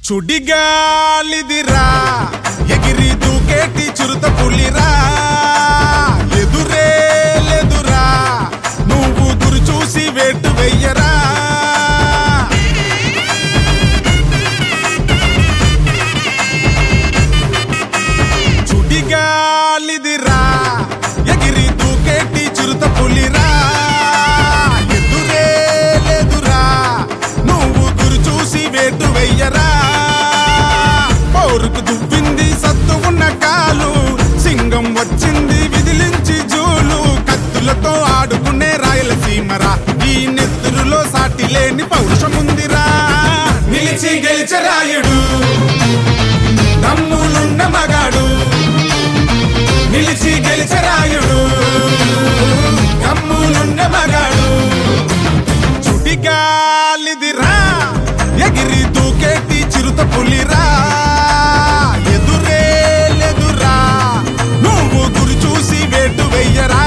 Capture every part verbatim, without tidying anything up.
చుడిగాలిదిరా ఎగిరి దూకేటి చిరుత పులిరా ఎదురే లేదురా నువ్వు గురి చూసి వేటు వెయ్యరా చుడిగాలిదిరా ఎగిరి దూకేటి చిరుత పులిరా ఎదురే లేదురా నువ్వు గురి చూసి వేటు వెయ్యరా పౌరుకు దువ్వింది సత్తు ఉన్న కాలు సింగం వచ్చింది విదిలించి జూలు కత్తులతో ఆడుకునే రాయలసీమరా ఈ నెత్తురులో సాటి లేని పౌరుషముందిరా నిలిచి గెలిచరాయుడు దమ్ములున్న మగాడు నిలిచి గెలిచరాయుడు దమ్ములున్న మగాడు చుడిగాలిదిరా ఎగిరి దూకేటి చిరుత పులిరా ఎదురే లేదురా నువ్వు గురి చూసి వేటు వెయ్యరా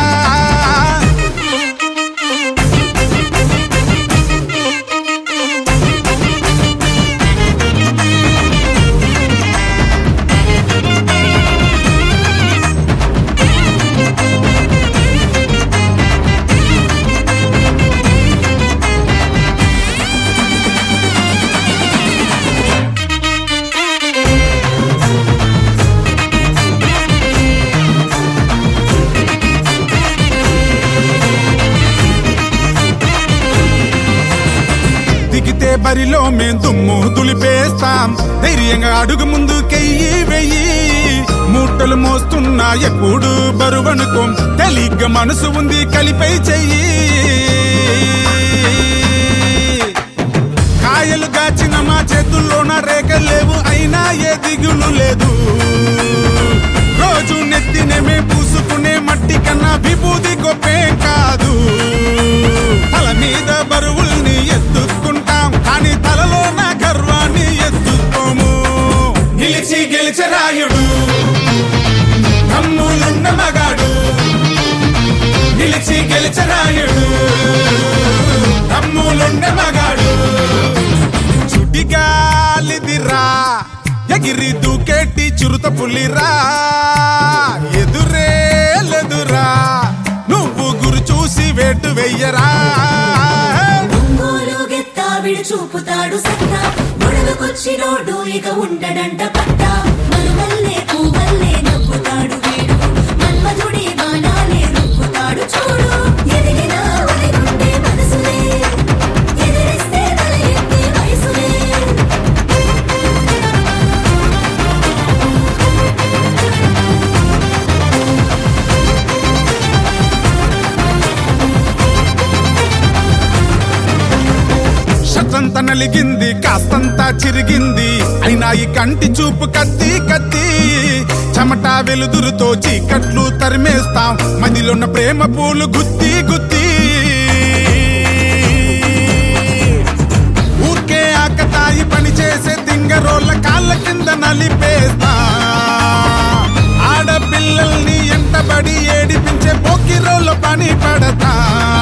దిగితే బరిలో మేం దుమ్ము దులిపేస్తాం ధైర్యంగా అడుగు ముందు కెయ్యి వెయ్యి మూటలు మోస్తున్నా ఎప్పుడు బరువనుకోం తెలిగ్గా మనసు ఉంది కలిపై చెయ్యి కాయలు గాచిన మా చేతుల్లోన రేఖలేవు అయినా ఏ దిగులు లేదు రోజు నెత్తినేమే పూసుకునే మట్టి కన్నా విభూది గొప్పేం కాదు తల మీద బరువుల్ని ఎత్తుకుంటాం కానీ తలలో నా గర్వాన్ని ఎత్తుకోము నిలిచి గెలిచరాయుడు దమ్ములున్న మగాడు నిలిచి గెలిచరాయుడు దమ్ములున్న మగాడు చుడిగాలిదిరా ఎగిరి దూకేటి చిరుత పులిరా ఎదురే లేదురా నువ్వు గురి చూసి వేటు వెయ్యరా చూపుతాడు సత్తా గొడవకొచ్చినోడు ఇక ఉండడంట పట్టా మరుమల్లే పూవల్లే నవ్వుతాడు వీడు మన్మధుడి బాణాలే రుక్కుతాడు చూడు ఎదిగినా వదిగుండే మనసులే ఎదిరిస్తే తల ఎత్తే వయసులే శతంత నలిగింది కాస్తంత చిరిగింది అయినా ఈ కంటి చూపు కత్తి కత్తి చెమట వెలుదురుతో చీకట్లు తరిమేస్తాం మదిలోన్న ప్రేమ పూలు గుత్తి గుత్తి ఊరికే ఆకతాయి పని చేసే తింగరోళ్ళ కాళ్ళ కింద నలిపేస్తా ఆడపిల్లల్ని ఎంటబడి ఏడిపించే పోకిరోళ్ళ పని పడతా